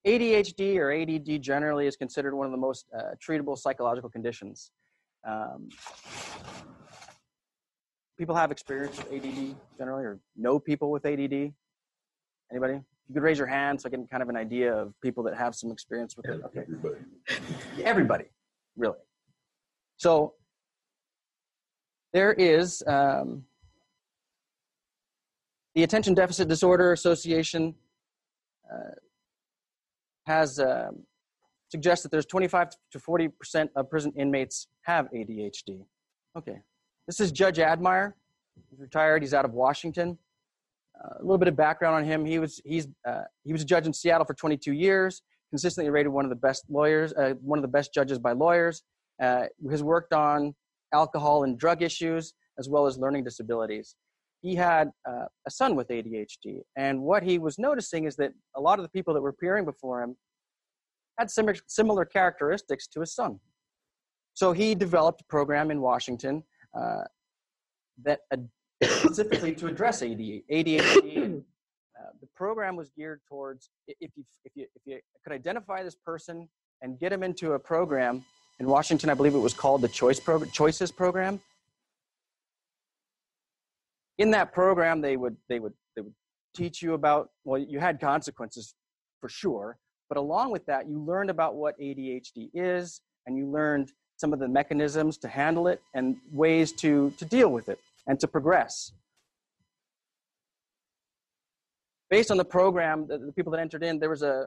ADHD or ADD generally is considered one of the most treatable psychological conditions. People have experience with ADD generally, or know people with ADD. Anybody? You could raise your hand so I get kind of an idea of people that have some experience with it. Okay. Everybody. Everybody, really. So there is the Attention Deficit Disorder Association has suggests that there's 25 to 40% of prison inmates have ADHD. Okay. This is Judge Admire. He's retired. He's out of Washington. A little bit of background on him. He was a judge in Seattle for 22 years. Consistently rated one of the best lawyers, one of the best judges by lawyers. Has worked on alcohol and drug issues as well as learning disabilities. He had a son with ADHD, and what he was noticing is that a lot of the people that were appearing before him had similar characteristics to his son. So he developed a program in Washington that specifically to address ADHD. The program was geared towards if you could identify this person and get him into a program in Washington. I believe it was called the Choices Program. In that program, they would teach you about, well, you had consequences for sure, but along with that, you learned about what ADHD is, and you learned some of the mechanisms to handle it and ways to deal with it and to progress. Based on the program, the people that entered in, there was a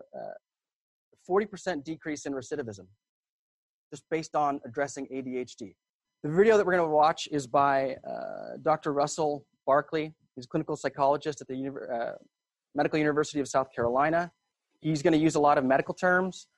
40% decrease in recidivism, just based on addressing ADHD. The video that we're going to watch is by Dr. Russell Barkley. He's a clinical psychologist at the Medical University of South Carolina. He's going to use a lot of medical terms,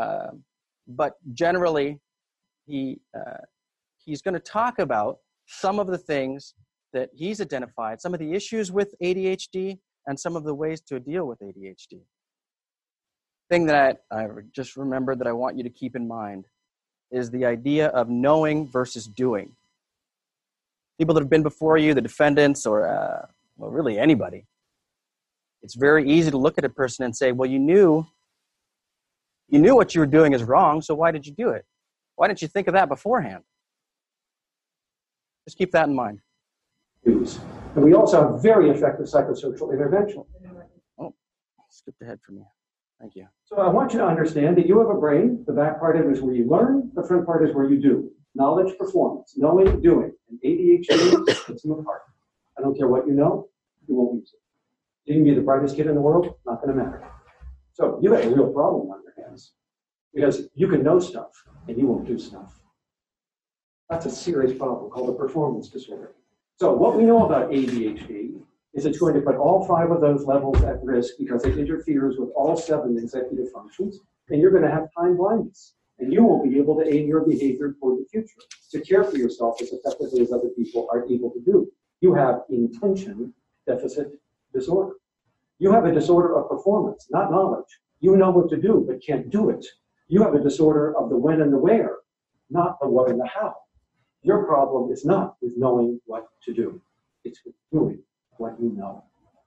but generally, he's going to talk about some of the things that he's identified, some of the issues with ADHD, and some of the ways to deal with ADHD. Thing that I just remembered that I want you to keep in mind is the idea of knowing versus doing. People that have been before you, the defendants, or well, really anybody, it's very easy to look at a person and say, well, you knew what you were doing is wrong, so why did you do it? Why didn't you think of that beforehand? Just keep that in mind. And we also have very effective psychosocial intervention. Oh, skipped ahead for me. Thank you. So I want you to understand that you have a brain. The back part of it is where you learn. The front part is where you do. Knowledge, performance, knowing, doing. And ADHD puts them apart. I don't care what you know, you won't use it. You can be the brightest kid in the world, not going to matter. So you have a real problem on your hands because you can know stuff and you won't do stuff. That's a serious problem called a performance disorder. So what we know about ADHD is it's going to put all 5 of those levels at risk because it interferes with all 7 executive functions, and you're going to have time blindness, and you won't be able to aid your behavior for the future, to care for yourself as effectively as other people are able to do. You have attention deficit disorder. You have a disorder of performance, not knowledge. You know what to do, but can't do it. You have a disorder of the when and the where, not the what and the how. Your problem is not with knowing what to do. It's with doing what you know.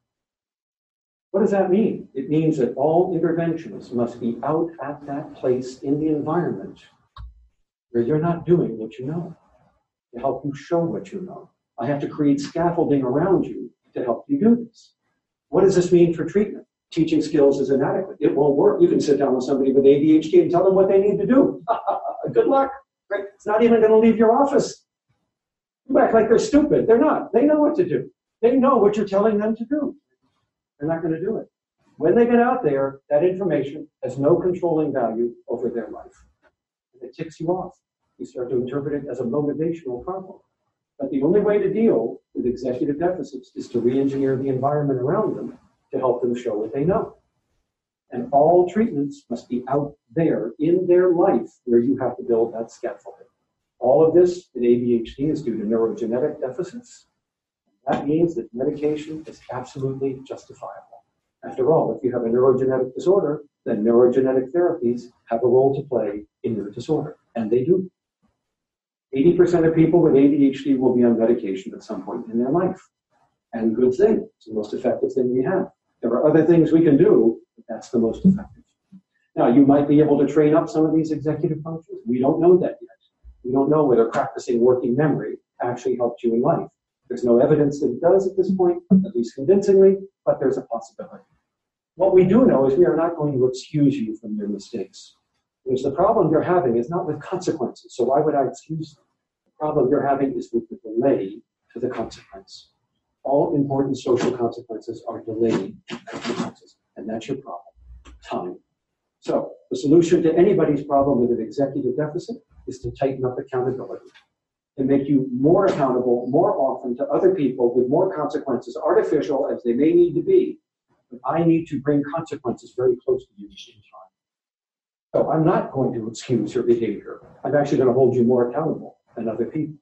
What does that mean? It means that all interventions must be out at that place in the environment where you're not doing what you know, to help you show what you know. I have to create scaffolding around you to help you do this. What does this mean for treatment? Teaching skills is inadequate. It won't work. You can sit down with somebody with ADHD and tell them what they need to do. Good luck. Right? It's not even going to leave your office. You act like they're stupid. They're not. They know what to do. They know what you're telling them to do. They're not going to do it. When they get out there, that information has no controlling value over their life. And it ticks you off. You start to interpret it as a motivational problem. But the only way to deal with executive deficits is to re-engineer the environment around them to help them show what they know. And all treatments must be out there in their life where you have to build that scaffolding. All of this in ADHD is due to neurogenetic deficits. That means that medication is absolutely justifiable. After all, if you have a neurogenetic disorder, then neurogenetic therapies have a role to play in your disorder, and they do. 80% of people with ADHD will be on medication at some point in their life. And good thing, it's the most effective thing we have. There are other things we can do, but that's the most effective. Now, you might be able to train up some of these executive functions. We don't know that yet. We don't know whether practicing working memory actually helped you in life. There's no evidence that it does at this point, at least convincingly, but there's a possibility. What we do know is we are not going to excuse you from your mistakes. Because the problem you're having is not with consequences, so why would I excuse them? The problem you're having is with the delay to the consequence. All important social consequences are delayed consequences, and that's your problem, time. So the solution to anybody's problem with an executive deficit is to tighten up accountability and make you more accountable more often to other people with more consequences, artificial as they may need to be. But I need to bring consequences very close to you in time. So I'm not going to excuse your behavior. I'm actually going to hold you more accountable than other people.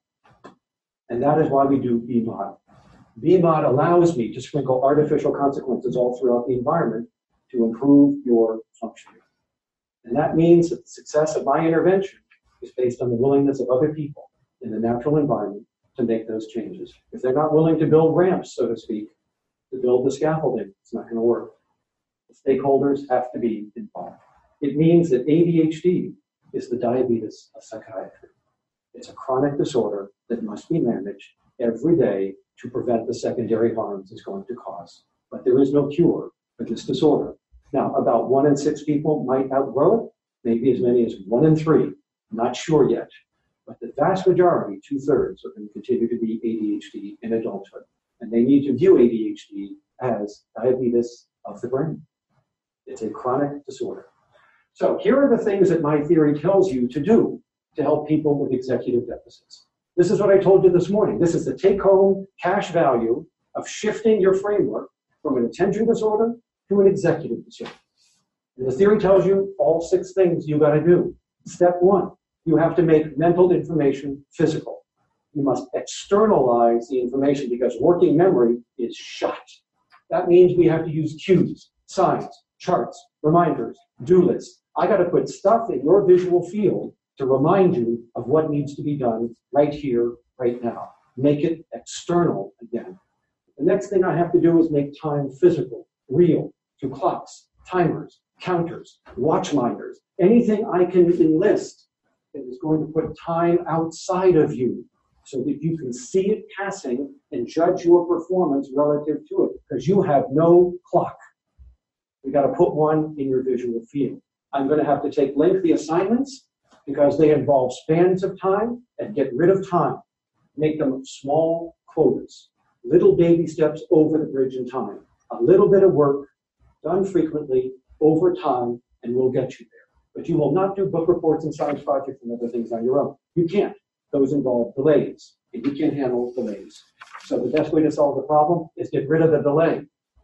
And that is why we do BMOD. BMOD allows me to sprinkle artificial consequences all throughout the environment to improve your functioning. And that means that the success of my intervention is based on the willingness of other people in the natural environment to make those changes. If they're not willing to build ramps, so to speak, to build the scaffolding, it's not going to work. The stakeholders have to be involved. It means that ADHD is the diabetes of psychiatry. It's a chronic disorder that must be managed every day to prevent the secondary harms it's going to cause. But there is no cure for this disorder. Now, about 1 in 6 people might outgrow it, maybe as many as 1 in 3. Not sure yet. But the vast majority, 2/3, are going to continue to be ADHD in adulthood. And they need to view ADHD as diabetes of the brain. It's a chronic disorder. So here are the things that my theory tells you to do to help people with executive deficits. This is what I told you this morning. This is the take-home cash value of shifting your framework from an attention disorder to an executive disorder. And the theory tells you all 6 things you got to do. Step 1, you have to make mental information physical. You must externalize the information because working memory is shot. That means we have to use cues, signs, charts, reminders, do lists. I got to put stuff in your visual field to remind you of what needs to be done right here, right now. Make it external again. The next thing I have to do is make time physical, real, through clocks, timers, counters, watchminders, anything I can enlist that is going to put time outside of you so that you can see it passing and judge your performance relative to it, because you have no clock. We got to put one in your visual field. I'm going to have to take lengthy assignments because they involve spans of time and get rid of time. Make them small quotas, little baby steps over the bridge in time. A little bit of work done frequently over time, and we'll get you there. But you will not do book reports and science projects and other things on your own. You can't. Those involve delays, and you can't handle delays. So the best way to solve the problem is get rid of the delay.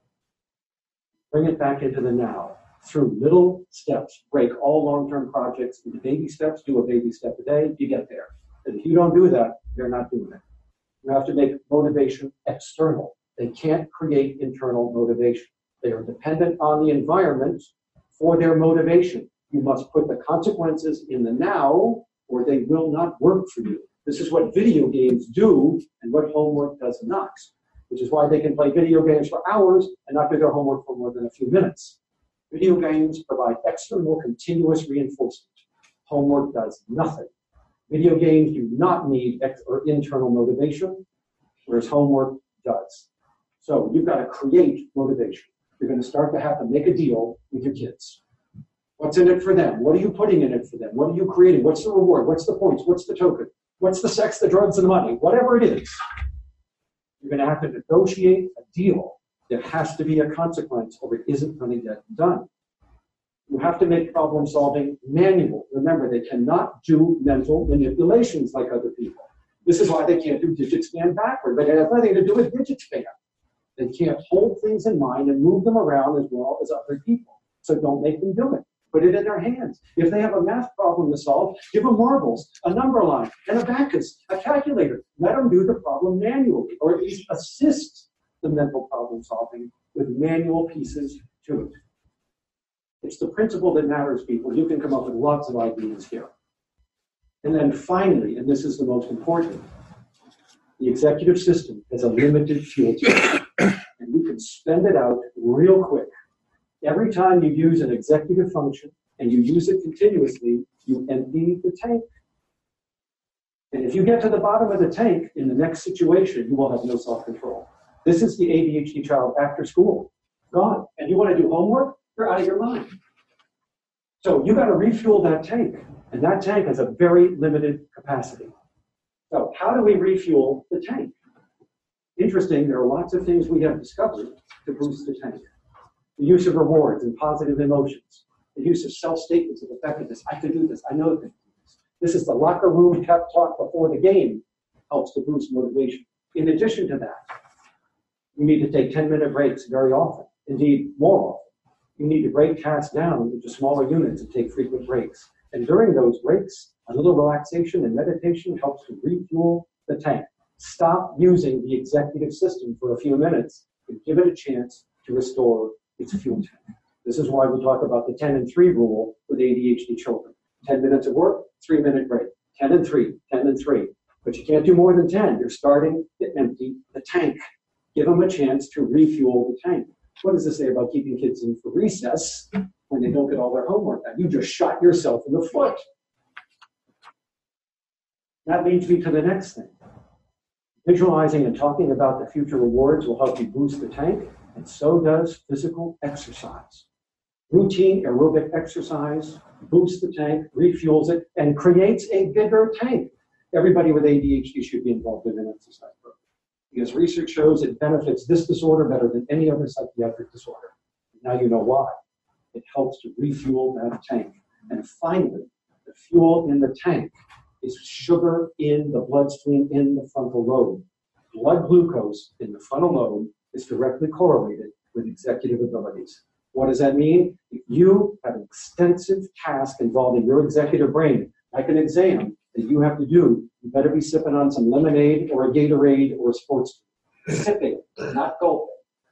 Bring it back into the now through little steps. Break all long-term projects into baby steps. Do a baby step a day. You get there. And if you don't do that, you're not doing it. You have to make motivation external. They can't create internal motivation. They are dependent on the environment for their motivation. You must put the consequences in the now, or they will not work for you. This is what video games do and what homework does not, which is why they can play video games for hours and not do their homework for more than a few minutes. Video games provide external continuous reinforcement. Homework does nothing. Video games do not need internal motivation, whereas homework does. So you've got to create motivation. You're going to start to have to make a deal with your kids. What's in it for them? What are you putting in it for them? What are you creating? What's the reward? What's the points? What's the token? What's the sex, the drugs, and the money? Whatever it is, you're going to have to negotiate a deal. There has to be a consequence or it isn't going to get done. You have to make problem solving manual. Remember, they cannot do mental manipulations like other people. This is why they can't do digit span backward, but it has nothing to do with digit span. They can't hold things in mind and move them around as well as other people. So don't make them do it. Put it in their hands. If they have a math problem to solve, give them marbles, a number line, an abacus, a calculator. Let them do the problem manually, or at least assist the mental problem solving with manual pieces to it. It's the principle that matters, people. You can come up with lots of ideas here. And then finally, and this is the most important, the executive system has a limited fuel tank, and you can spend it out real quick. Every time you use an executive function and you use it continuously, you empty the tank. And if you get to the bottom of the tank in the next situation, you will have no self-control. This is the ADHD child after school. Gone. And you want to do homework? You're out of your mind. So you got to refuel that tank. And that tank has a very limited capacity. So how do we refuel the tank? Interesting, there are lots of things we have discovered to boost the tank. The use of rewards and positive emotions. The use of self-statements of effectiveness. I can do this. I know this. This is the locker room pep talk before the game. Helps to boost motivation. In addition to that, you need to take 10-minute breaks very often. Indeed, more often. You need to break tasks down into smaller units and take frequent breaks. And during those breaks, a little relaxation and meditation helps to refuel the tank. Stop using the executive system for a few minutes and give it a chance to restore its fuel tank. This is why we talk about the 10 and 3 rule with ADHD children. 10 minutes of work, 3-minute break. 10 and 3, 10 and 3. But you can't do more than 10. You're starting to empty the tank. Give them a chance to refuel the tank. What does this say about keeping kids in for recess when they don't get all their homework done? You just shot yourself in the foot. That leads me to the next thing. Visualizing and talking about the future rewards will help you boost the tank, and so does physical exercise. Routine aerobic exercise boosts the tank, refuels it, and creates a bigger tank. Everybody with ADHD should be involved in an exercise program, because research shows it benefits this disorder better than any other psychiatric disorder. Now you know why. It helps to refuel that tank. And finally, the fuel in the tank is sugar in the bloodstream in the frontal lobe. Blood glucose in the frontal lobe is directly correlated with executive abilities. What does that mean? If you have an extensive task involving your executive brain, like an exam that you have to do, you better be sipping on some lemonade or a Gatorade or a sports drink. Sipping, not gulping.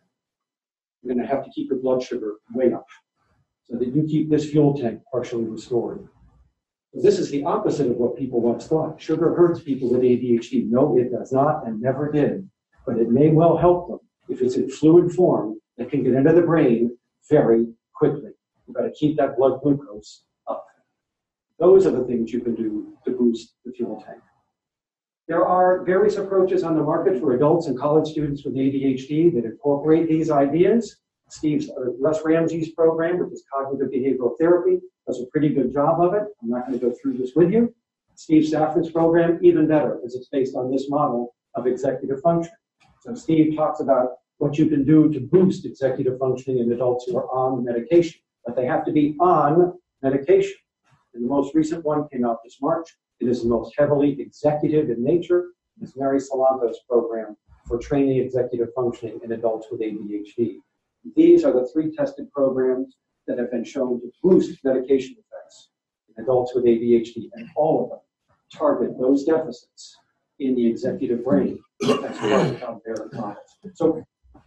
You're going to have to keep your blood sugar way up so that you keep this fuel tank partially restored. So this is the opposite of what people once thought. Sugar hurts people with ADHD. No, it does not and never did. But it may well help them if it's in fluid form that can get into the brain very quickly. You've got to keep that blood glucose up. Those are the things you can do to boost the fuel tank. There are various approaches on the market for adults and college students with ADHD that incorporate these ideas. Les Ramsey's program, which is cognitive behavioral therapy, does a pretty good job of it. I'm not going to go through this with you. Steve Saffron's program, even better, because it's based on this model of executive function. So Steve talks about what you can do to boost executive functioning in adults who are on medication, but they have to be on medication. And the most recent one came out this March. It is the most heavily executive in nature. It's Mary Salanto's program for training executive functioning in adults with ADHD. These are the 3 tested programs that have been shown to boost medication effects in adults with ADHD, and all of them target those deficits in the executive brain as part of how they're models. So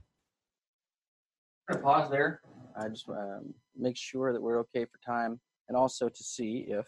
I'm going to pause there. I just make sure that we're okay for time, and also to see if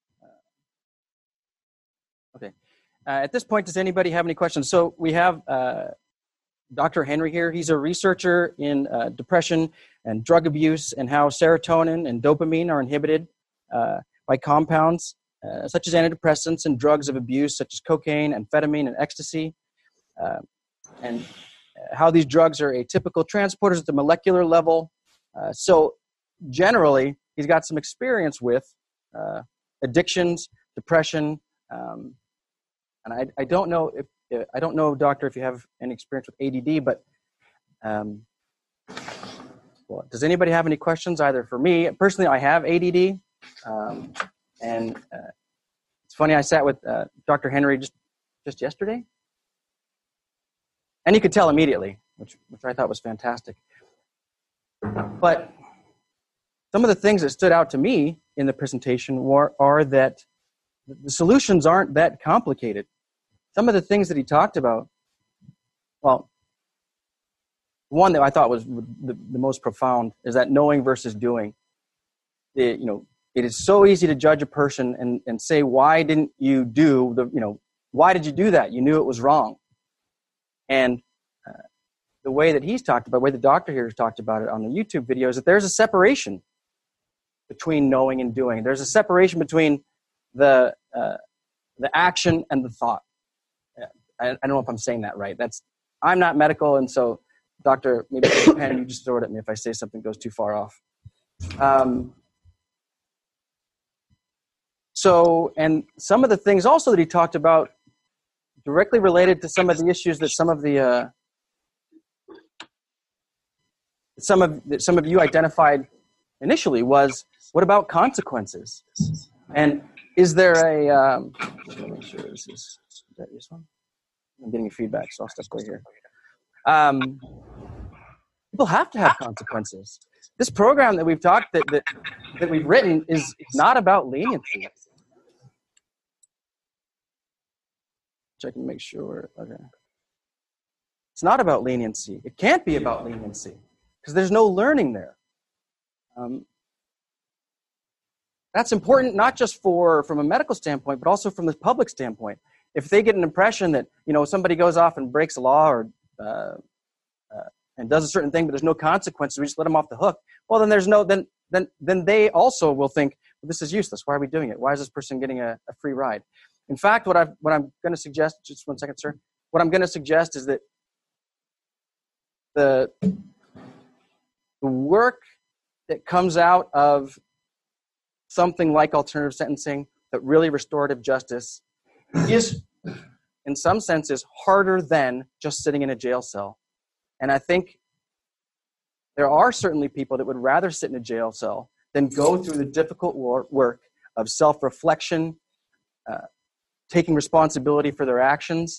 okay. At this point, does anybody have any questions? So we have Dr. Henry here. He's a researcher in depression and drug abuse and how serotonin and dopamine are inhibited by compounds such as antidepressants and drugs of abuse such as cocaine, amphetamine, and ecstasy, and how these drugs are atypical transporters at the molecular level. So generally, he's got some experience with addictions, depression, and I don't know if I don't know, doctor, if you have any experience with ADD, but well, does anybody have any questions either for me? Personally, I have ADD, and it's funny, I sat with Dr. Henry just yesterday, and you could tell immediately, which I thought was fantastic. But some of the things that stood out to me in the presentation are that the solutions aren't that complicated. Some of the things that he talked about, well, one that I thought was the most profound is that knowing versus doing. It is so easy to judge a person and say, why didn't you why did you do that? You knew it was wrong. And the way that he's talked about, the way the doctor here has talked about it on the YouTube video, is that there's a separation between knowing and doing. There's a separation between the action and the thought. I don't know if I'm saying that right. I'm not medical, and so, Doctor, maybe Penn, you just throw it at me if I say something goes too far off. And some of the things also that he talked about directly related to some of the issues that some of you identified initially was, what about consequences? And is there a let me make sure is that this one? I'm getting feedback, so I'll step away here. People have to have consequences. This program that we've talked that we've written is not about leniency. Check and make sure. Okay. It's not about leniency. It can't be about leniency because there's no learning there. That's important not just from a medical standpoint, but also from the public standpoint. If they get an impression that somebody goes off and breaks a law or and does a certain thing, but there's no consequences, we just let them off the hook. Well, then they also will think, well, this is useless. Why are we doing it? Why is this person getting a free ride? In fact, what I'm going to suggest, just 1 second, sir. What I'm going to suggest is that the work that comes out of something like alternative sentencing, that really restorative justice, is, in some senses, harder than just sitting in a jail cell. And I think there are certainly people that would rather sit in a jail cell than go through the difficult work of self-reflection, taking responsibility for their actions,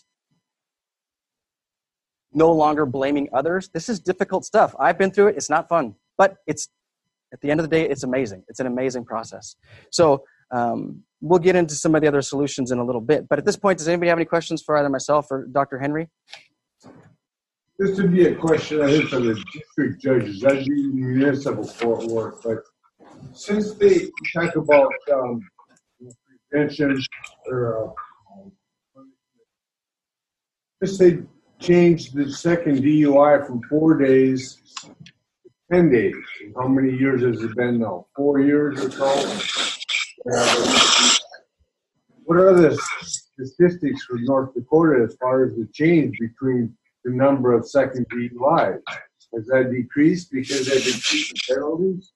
no longer blaming others. This is difficult stuff. I've been through it. It's not fun. But at the end of the day, it's amazing. It's an amazing process. So we'll get into some of the other solutions in a little bit. But at this point, does anybody have any questions for either myself or Dr. Henry? This would be a question, I think, for the district judges. That'd be municipal court work. But since they talk about prevention or since they changed the second DUI from 4 days to 10 days, how many years has it been now? 4 years or so? What are the statistics for North Dakota as far as the change between the number of second DUIs? Has that decreased because they've increased the penalties?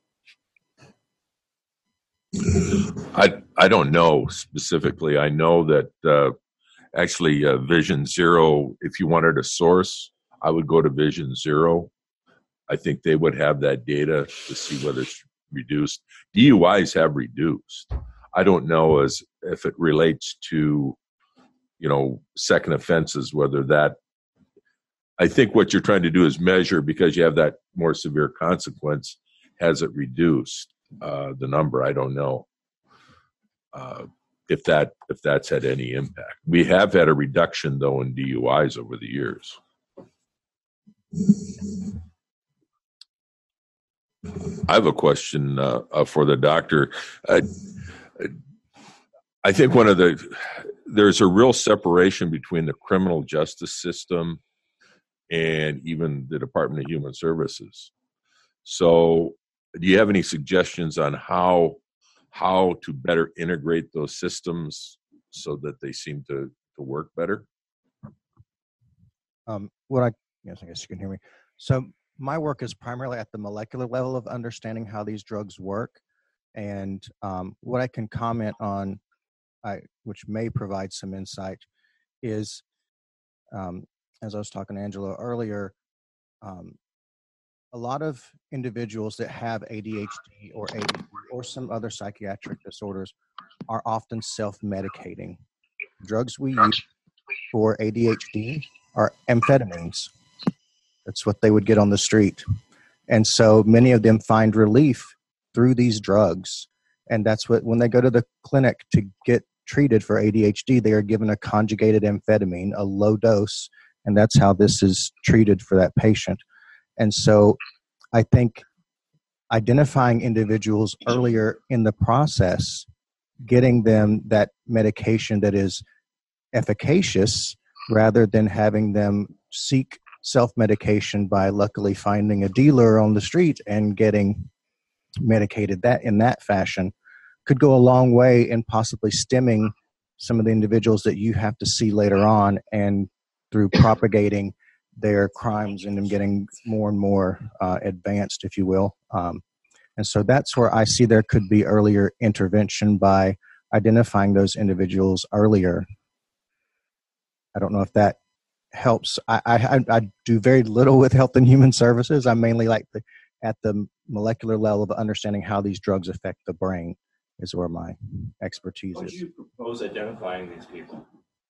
I don't know specifically. I know that actually Vision Zero, if you wanted a source, I would go to Vision Zero. I think they would have that data to see whether it's reduced. DUIs have reduced. I don't know if it relates to, second offenses, whether that, I think what you're trying to do is measure, because you have that more severe consequence, has it reduced the number? I don't know if that's had any impact. We have had a reduction, though, in DUIs over the years. I have a question for the doctor. I think there's a real separation between the criminal justice system and even the Department of Human Services. So do you have any suggestions on how to better integrate those systems so that they seem to work better? I guess you can hear me. So my work is primarily at the molecular level of understanding how these drugs work. And what I can comment on, which may provide some insight, is, as I was talking to Angela earlier, a lot of individuals that have ADHD or ADD or some other psychiatric disorders are often self-medicating. Drugs we use for ADHD are amphetamines. That's what they would get on the street. And so many of them find relief through these drugs. And that's what, when they go to the clinic to get treated for ADHD, they are given a conjugated amphetamine, a low dose, and that's how this is treated for that patient. And so I think identifying individuals earlier in the process, getting them that medication that is efficacious rather than having them seek self-medication by luckily finding a dealer on the street and getting medicated that in that fashion could go a long way in possibly stemming some of the individuals that you have to see later on, and through propagating their crimes and them getting more and more advanced, if you will. And so that's where I see there could be earlier intervention by identifying those individuals earlier. I don't know if that helps. I do very little with Health and Human Services. I'm mainly at the molecular level of understanding how these drugs affect the brain is where my expertise How would is. you propose identifying these people?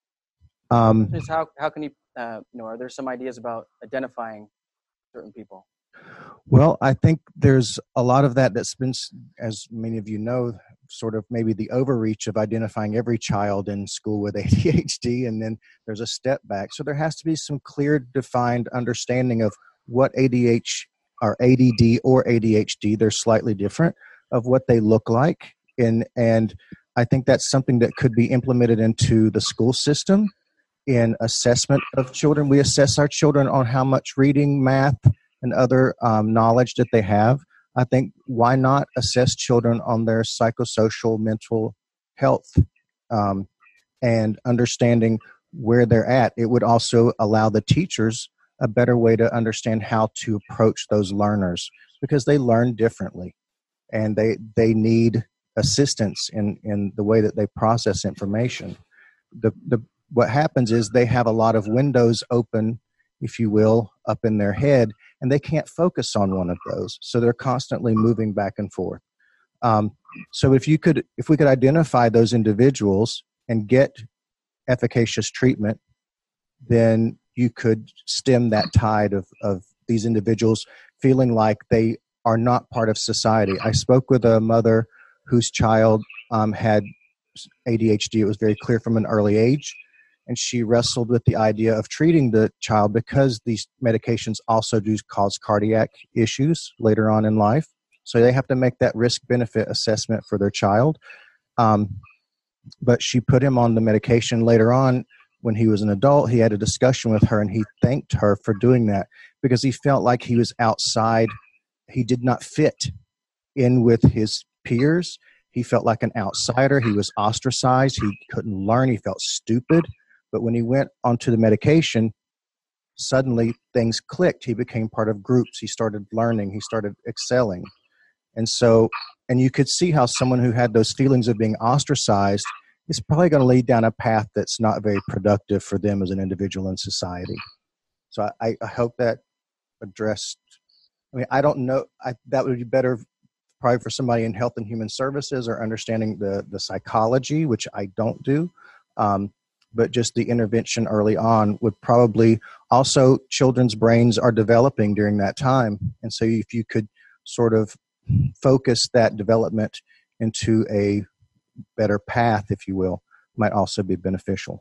Just how can you, are there some ideas about identifying certain people? Well, I think there's a lot of that's been, as many of you know, sort of maybe the overreach of identifying every child in school with ADHD, and then there's a step back. So there has to be some clear, defined understanding of what ADD or ADHD, they're slightly different, of what they look like. And I think that's something that could be implemented into the school system in assessment of children. We assess our children on how much reading, math, and other knowledge that they have. I think why not assess children on their psychosocial mental health and understanding where they're at. It would also allow the teachers a better way to understand how to approach those learners, because they learn differently and they need assistance in the way that they process information. What happens is they have a lot of windows open, if you will, up in their head, and they can't focus on one of those. So they're constantly moving back and forth. So if we could identify those individuals and get efficacious treatment, then you could stem that tide of these individuals feeling like they are not part of society. I spoke with a mother whose child had ADHD. It was very clear from an early age. And she wrestled with the idea of treating the child because these medications also do cause cardiac issues later on in life. So they have to make that risk-benefit assessment for their child. But she put him on the medication later on. When he was an adult, he had a discussion with her, and he thanked her for doing that because he felt like he was outside. He did not fit in with his peers. He felt like an outsider. He was ostracized. He couldn't learn. He felt stupid. But when he went onto the medication, suddenly things clicked. He became part of groups. He started learning. He started excelling. And you could see how someone who had those feelings of being ostracized is probably going to lead down a path that's not very productive for them as an individual in society. So I hope that addressed. I mean, I don't know. That would be better probably for somebody in Health and Human Services or understanding the psychology, which I don't do. But just the intervention early on would probably also, children's brains are developing during that time. And so if you could sort of focus that development into a better path, if you will, might also be beneficial.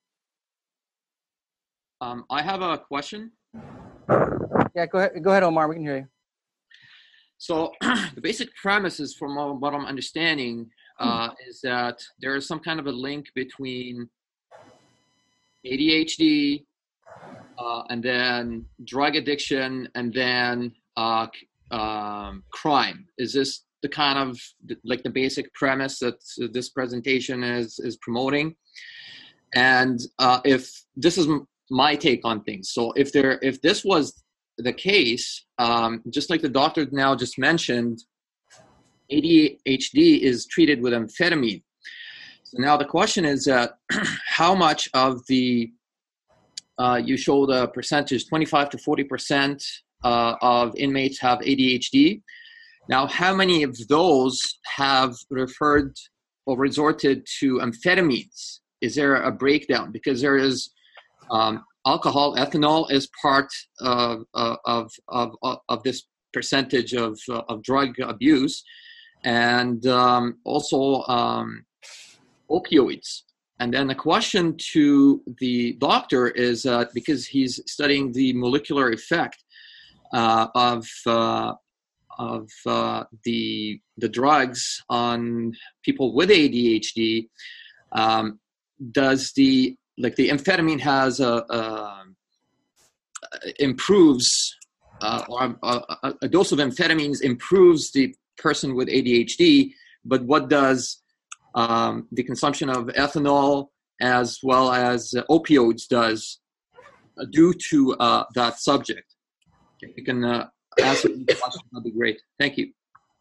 I have a question. Yeah, go ahead, Omar. We can hear you. So the basic premise is, from what I'm understanding, is that there is some kind of a link between ADHD and then drug addiction and then crime. Is this the kind of like the basic premise that this presentation is promoting? And if this is my take on things, so if this was the case, just like the doctor now just mentioned, ADHD is treated with amphetamine. So now the question is how much of the you show the percentage, 25 to 40% of inmates have ADHD. Now, how many of those have referred or resorted to amphetamines? Is there a breakdown? Because there is alcohol, ethanol is part of this percentage of drug abuse, and also opioids. And then the question to the doctor is because he's studying the molecular effect of the drugs on people with ADHD, does the amphetamine has improves, or a dose of amphetamines improves the person with ADHD, but what does the consumption of ethanol as well as opioids does do to that subject? If you can answer the question, that'd be great. Thank you.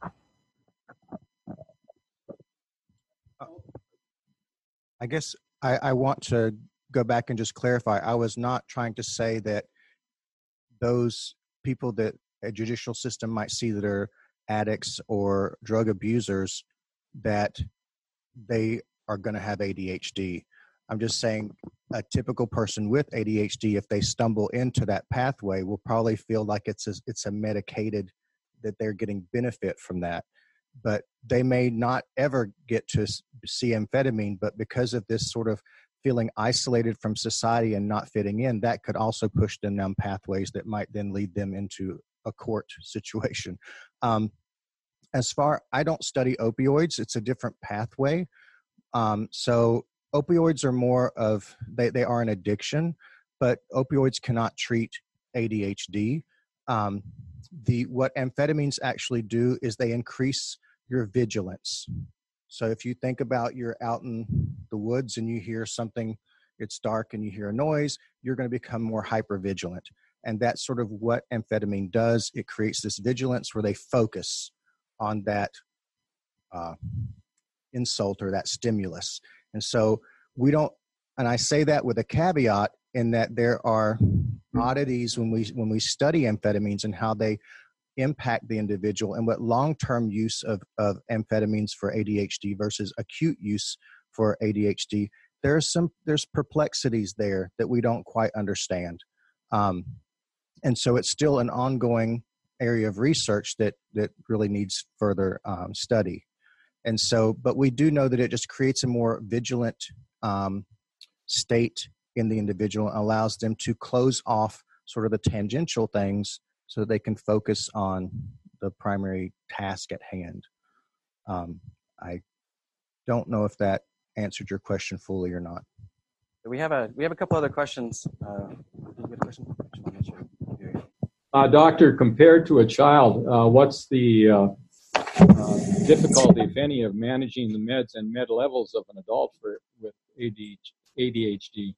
I guess I want to go back and just clarify. I was not trying to say that those people that a judicial system might see that are addicts or drug abusers, that they are going to have ADHD. I'm just saying a typical person with ADHD, if they stumble into that pathway, will probably feel like it's a medicated, that they're getting benefit from that. But they may not ever get to see amphetamine, but because of this sort of feeling isolated from society and not fitting in, that could also push them down pathways that might then lead them into a court situation. As far, I don't study opioids. It's a different pathway. So opioids are more of, they are an addiction, but opioids cannot treat ADHD. What amphetamines actually do is they increase your vigilance. So if you think about you're out in the woods and you hear something, it's dark and you hear a noise, you're going to become more hypervigilant. And that's sort of what amphetamine does. It creates this vigilance where they focus on that insult or that stimulus. And so we don't, and I say that with a caveat in that there are oddities when we study amphetamines and how they impact the individual, and what long-term use of amphetamines for ADHD versus acute use for ADHD, there's perplexities there that we don't quite understand. And so it's still an ongoing area of research that really needs further study. And so, but we do know that it just creates a more vigilant state in the individual and allows them to close off sort of the tangential things so that they can focus on the primary task at hand. I don't know if that answered your question fully or not. We have a couple other questions. Did you get a question? Doctor, compared to a child, what's the difficulty, if any, of managing the meds and med levels of an adult with ADHD?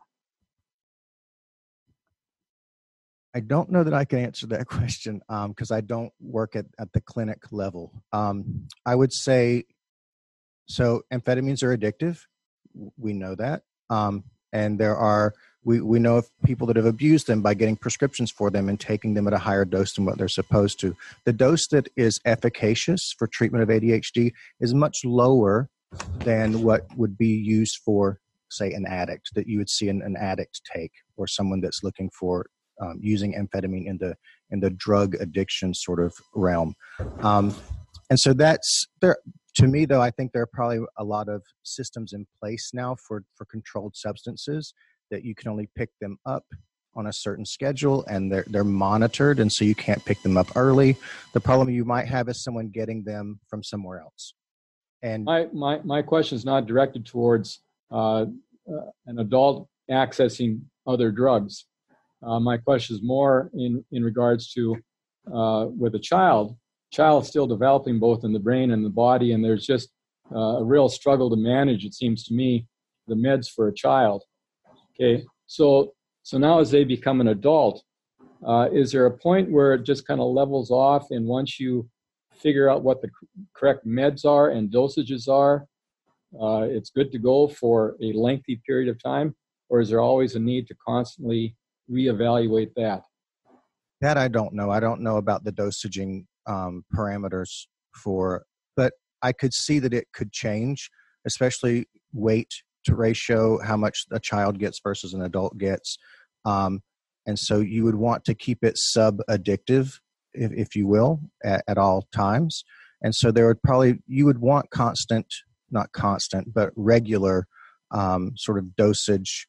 I don't know that I can answer that question because I don't work at the clinic level. I would say, so amphetamines are addictive. We know that. And there are, we know of people that have abused them by getting prescriptions for them and taking them at a higher dose than what they're supposed to. The dose that is efficacious for treatment of ADHD is much lower than what would be used for, say, an addict, that you would see an addict take, or someone that's looking for using amphetamine in the drug addiction sort of realm. And so that's there. To me, though, I think there are probably a lot of systems in place now for controlled substances that you can only pick them up on a certain schedule, and they're monitored, and so you can't pick them up early. The problem you might have is someone getting them from somewhere else. And my question is not directed towards an adult accessing other drugs. My question is more in regards to with a child. Child still developing both in the brain and the body, and there's just a real struggle to manage, it seems to me, the meds for a child. Okay, so now as they become an adult, is there a point where it just kind of levels off, and once you figure out what the correct meds are and dosages are, it's good to go for a lengthy period of time, or is there always a need to constantly reevaluate that? That I don't know. I don't know about the dosaging parameters but I could see that it could change, especially weight to ratio, how much a child gets versus an adult gets. And so you would want to keep it sub-addictive, if you will, at all times. And so you would want not constant, but regular sort of dosage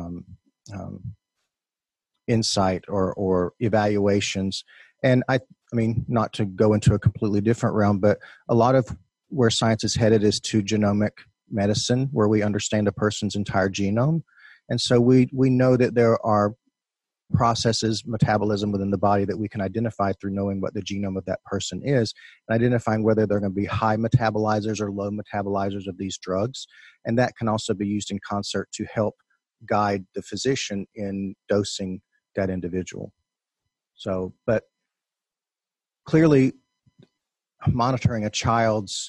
insight or evaluations. And I mean, not to go into a completely different realm, but a lot of where science is headed is to genomic medicine, where we understand a person's entire genome. And so we know that there are processes metabolism within the body that we can identify through knowing what the genome of that person is and identifying whether they're going to be high metabolizers or low metabolizers of these drugs. And that can also be used in concert to help guide the physician in dosing that individual. So, but clearly monitoring a child's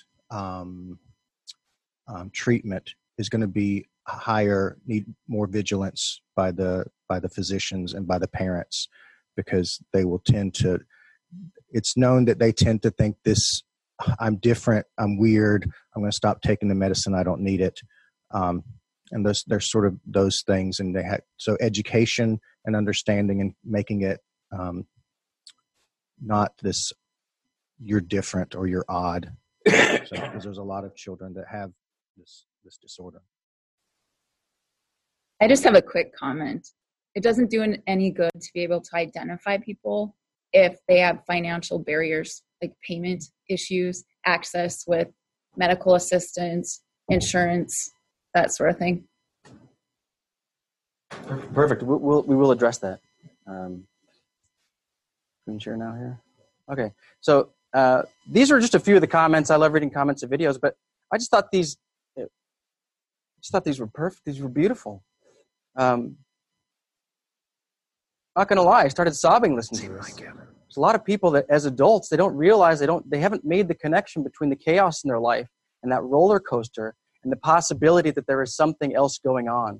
treatment is going to be need more vigilance by the physicians and by the parents, because they will tend to, it's known that they tend to think this, I'm different, I'm weird, I'm going to stop taking the medicine, I don't need it. And there's sort of those things, and so education and understanding and making it not this you're different or you're odd, because there's a lot of children that have this disorder. I just have a quick comment. It doesn't do any good to be able to identify people if they have financial barriers like payment issues, access with medical assistance, insurance, that sort of thing. Perfect. We will address that. Screen share now here. Okay. So these are just a few of the comments. I love reading comments of videos, but I just thought these were perfect. These were beautiful. Not gonna lie, I started sobbing listening to this. There's a lot of people that, as adults, they don't realize they haven't made the connection between the chaos in their life and that roller coaster and the possibility that there is something else going on.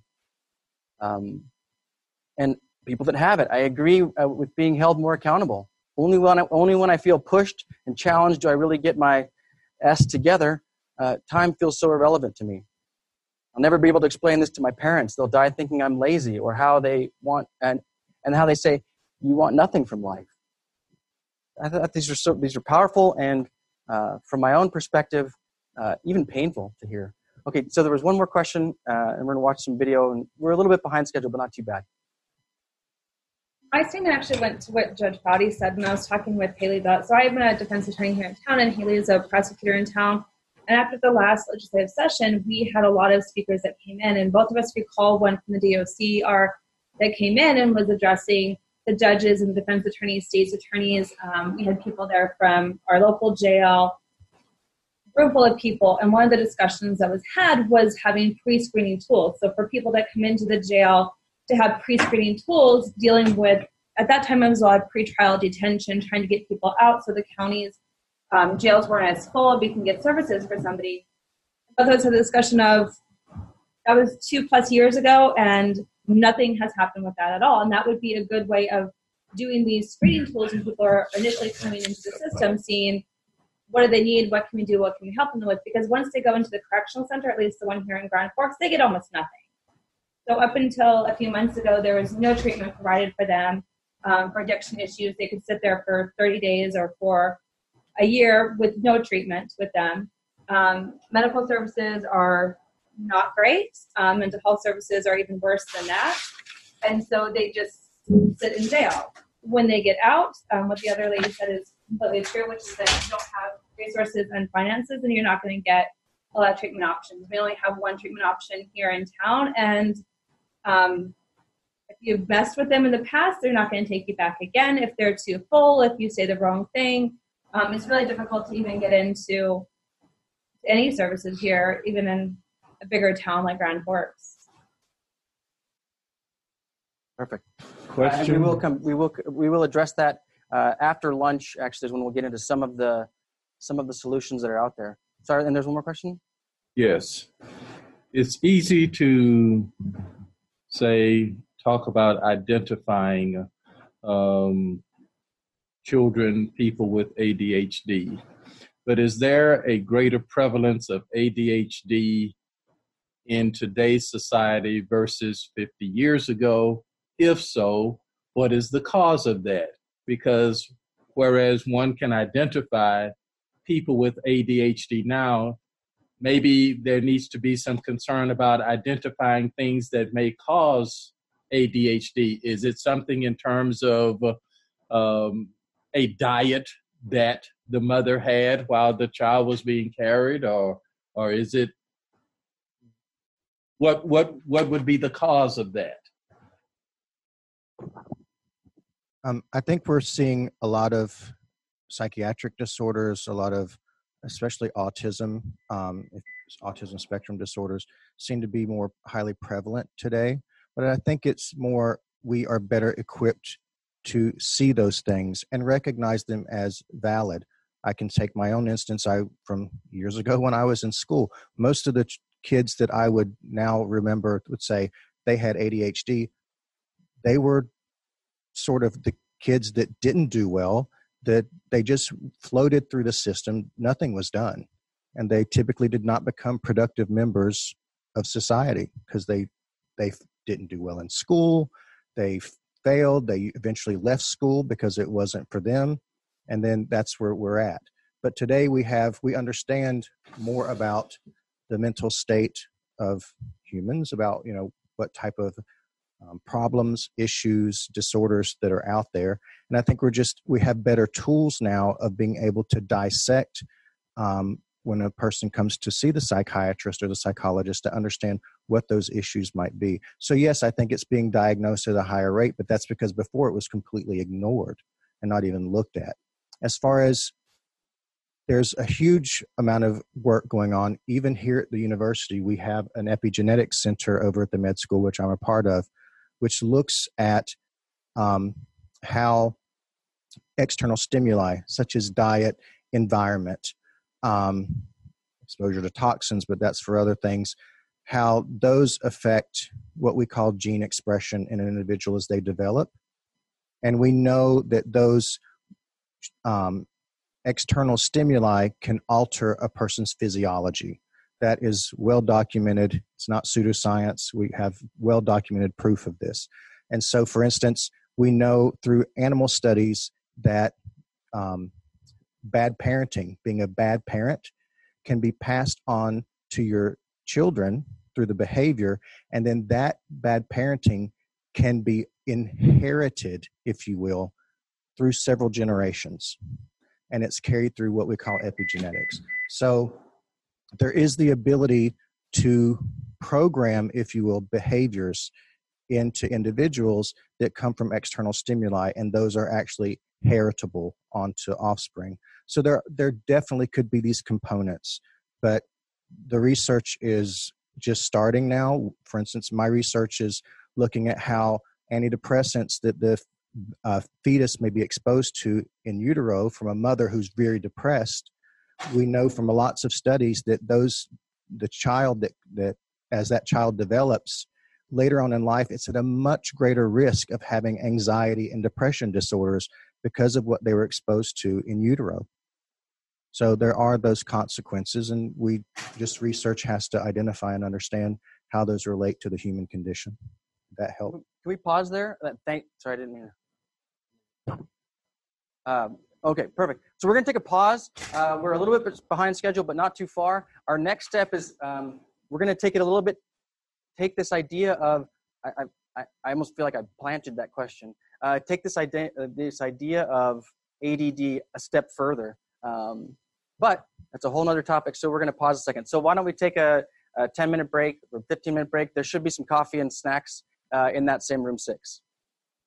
And people that have it, I agree with being held more accountable. Only when I feel pushed and challenged do I really get my S together. Time feels so irrelevant to me. I'll never be able to explain this to my parents. They'll die thinking I'm lazy, or how they want and how they say you want nothing from life. I thought these are powerful, and from my own perspective, even painful to hear. Okay, so there was one more question, and we're gonna watch some video, and we're a little bit behind schedule, but not too bad. My statement actually went to what Judge Bowdy said when I was talking with Haley. So I'm a defense attorney here in town, and Haley is a prosecutor in town. And after the last legislative session, we had a lot of speakers that came in, and both of us recall one from the DOC that came in and was addressing the judges and the defense attorneys, state's attorneys. We had people there from our local jail, a room full of people. And one of the discussions that was had was having pre-screening tools. So for people that come into the jail, to have pre-screening tools dealing with, at that time it was a lot of pretrial detention, trying to get people out so the county's jails weren't as full, we can get services for somebody. But there was a discussion of, that was 2+ years ago, and nothing has happened with that at all. And that would be a good way of doing these screening tools when people are initially coming into the system, seeing what do they need, what can we do, what can we help them with? Because once they go into the correctional center, at least the one here in Grand Forks, they get almost nothing. So up until a few months ago, there was no treatment provided for them for addiction issues. They could sit there for 30 days or for a year with no treatment with them. Medical services are not great. Mental health services are even worse than that. And so they just sit in jail. When they get out, what the other lady said is completely true, which is that you don't have resources and finances, and you're not going to get a lot of treatment options. We only have one treatment option here in town, and if you've messed with them in the past, they're not going to take you back again. If they're too full, if you say the wrong thing, it's really difficult to even get into any services here, even in a bigger town like Grand Forks. Perfect. Question. We will address that after lunch. Actually, is when we'll get into some of the solutions that are out there. Sorry, and there's one more question. Yes, it's easy to talk about identifying children, people with ADHD, but is there a greater prevalence of ADHD in today's society versus 50 years ago? If so, what is the cause of that? Because whereas one can identify people with ADHD now, maybe there needs to be some concern about identifying things that may cause ADHD. Is it something in terms of a diet that the mother had while the child was being carried, or is it what would be the cause of that? I think we're seeing a lot of psychiatric disorders, a lot of, especially autism, autism spectrum disorders seem to be more highly prevalent today. But I think it's more, we are better equipped to see those things and recognize them as valid. I can take my own instance. From years ago when I was in school, most of the kids that I would now remember would say they had ADHD. They were sort of the kids that didn't do well, that they just floated through the system. Nothing was done. And they typically did not become productive members of society because they didn't do well in school. They failed. They eventually left school because it wasn't for them. And then that's where we're at. But today we understand more about the mental state of humans, about, what type of problems, issues, disorders that are out there. And I think we have better tools now of being able to dissect when a person comes to see the psychiatrist or the psychologist to understand what those issues might be. So yes, I think it's being diagnosed at a higher rate, but that's because before it was completely ignored and not even looked at. As far as there's a huge amount of work going on, even here at the university, we have an epigenetics center over at the med school, which I'm a part of, which looks at how external stimuli, such as diet, environment, exposure to toxins, but that's for other things, how those affect what we call gene expression in an individual as they develop. And we know that those external stimuli can alter a person's physiology. That is well documented. It's not pseudoscience. We have well documented proof of this. And so, for instance, we know through animal studies that bad parenting, being a bad parent, can be passed on to your children through the behavior, and then that bad parenting can be inherited, if you will, through several generations. And it's carried through what we call epigenetics. So there is the ability to program, if you will, behaviors into individuals that come from external stimuli, and those are actually heritable onto offspring. So there definitely could be these components, but the research is just starting now. For instance, my research is looking at how antidepressants that the fetus may be exposed to in utero from a mother who's very depressed. We know from lots of studies that the child that as that child develops later on in life, it's at a much greater risk of having anxiety and depression disorders because of what they were exposed to in utero. So there are those consequences, and research has to identify and understand how those relate to the human condition. Did that help? Can we pause there? Sorry, I didn't mean to. Okay, perfect. So we're going to take a pause. We're a little bit behind schedule, but not too far. Our next step is we're going to take it a little bit, take this idea of, I almost feel like I planted that question. Take this idea of ADD a step further. But that's a whole nother topic, so we're going to pause a second. So why don't we take a 10-minute break or 15-minute break? There should be some coffee and snacks in that same room 6.